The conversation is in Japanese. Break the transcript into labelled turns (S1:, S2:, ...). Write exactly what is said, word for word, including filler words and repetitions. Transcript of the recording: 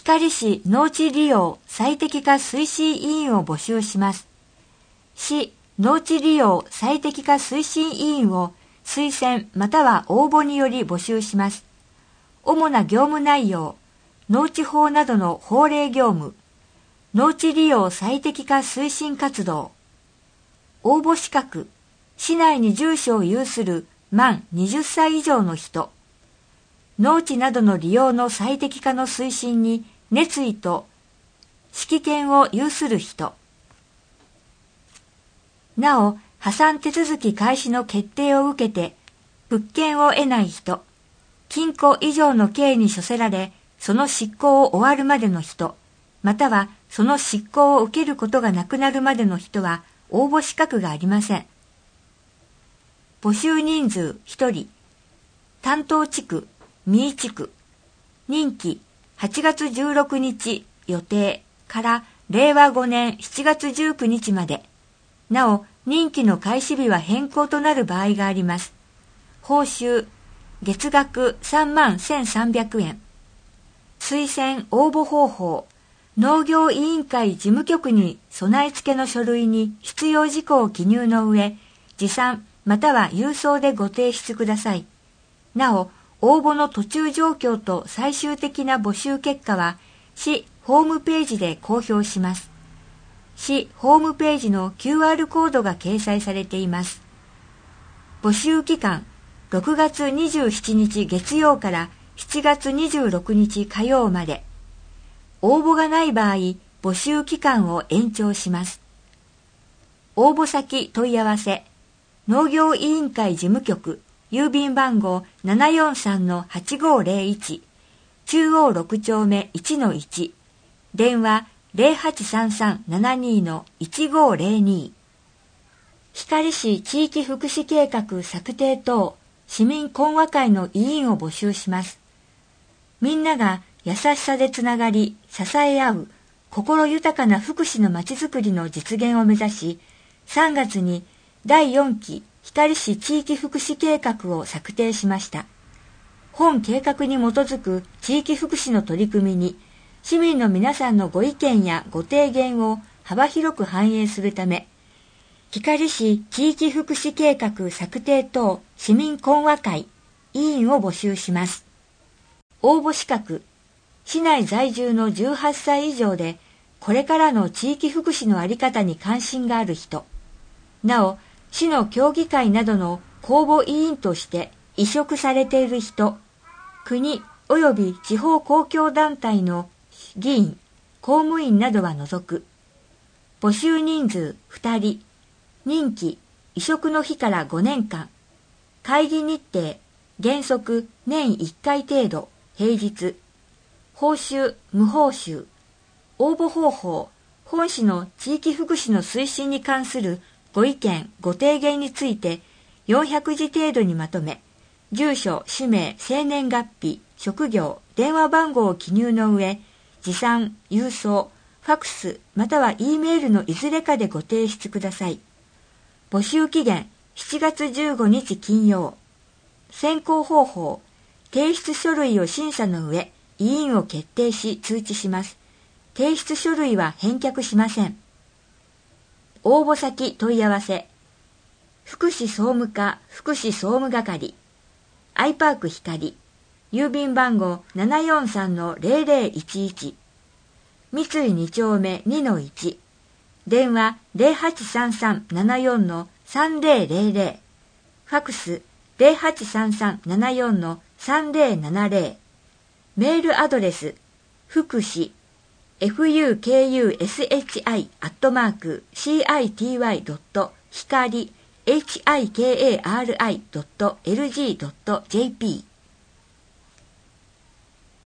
S1: 光市農地利用最適化推進委員を募集します。市農地利用最適化推進委員を推薦または応募により募集します。主な業務内容、農地法などの法令業務、農地利用最適化推進活動。応募資格、市内に住所を有する満はたち以上の人。農地などの利用の最適化の推進に熱意と識見を有する人。なお、破産手続き開始の決定を受けて、物件を得ない人、禁錮以上の刑に処せられ、その執行を終わるまでの人、またはその執行を受けることがなくなるまでの人は応募資格がありません。募集人数ひとり、担当地区、三井地区、任期はちがつじゅうろくにち予定かられいわごねんしちがつじゅうくにちまで。なお、任期の開始日は変更となる場合があります。報酬、月額さんまんせんさんびゃくえん。推薦応募方法、農業委員会事務局に備え付けの書類に必要事項を記入の上、持参または郵送でご提出ください。なお、応募の途中状況と最終的な募集結果は、市ホームページで公表します。市ホームページの キューアール コードが掲載されています。募集期間、ろくがつにじゅうしちにち月曜からしちがつにじゅうろくにち火曜まで。応募がない場合、募集期間を延長します。応募先問い合わせ、農業委員会事務局、郵便番号 ななよんさんのはちごーぜろいち、中央ろくちょうめ いちのいち、電話 ゼロはちさんさんななにのいちごーぜろに。光市地域福祉計画策定等市民懇話会の委員を募集します。みんなが優しさでつながり、支え合う、心豊かな福祉のまちづくりの実現を目指し、さんがつにだいよんき光市地域福祉計画を策定しました。本計画に基づく地域福祉の取り組みに、市民の皆さんのご意見やご提言を幅広く反映するため、光市地域福祉計画策定等市民懇話会委員を募集します。応募資格、市内在住のじゅうはっさい以上で、これからの地域福祉の在り方に関心がある人、なお、市の協議会などの公募委員として委嘱されている人、国及び地方公共団体の議員、公務員などは除く。募集人数ふたり、任期、委嘱の日からごねんかん。会議日程、原則年いっかい程度、平日。報酬、無報酬。応募方法、本市の地域福祉の推進に関するご意見、ご提言についてよんひゃくじ程度にまとめ、住所、氏名、生年月日、職業、電話番号を記入の上、持参、郵送、ファクスまたは E メールのいずれかでご提出ください。募集期限しちがつじゅうごにち金曜。選考方法、提出書類を審査の上、委員を決定し通知します。提出書類は返却しません。応募先問い合わせ、福祉総務課福祉総務係、アイパーク光、郵便番号 ななよんさんのぜろぜろいちいち、三井にちょうめ にのいち、電話 ゼロはちさんさんななよんのさんぜろぜろぜろ、ファクス ゼロはちさんさんななよんのさんぜろななぜろ、メールアドレス、福祉、フククシアットマーク シーアイティーワイドットひかり ヒカリ ドットエルジードットジェーピー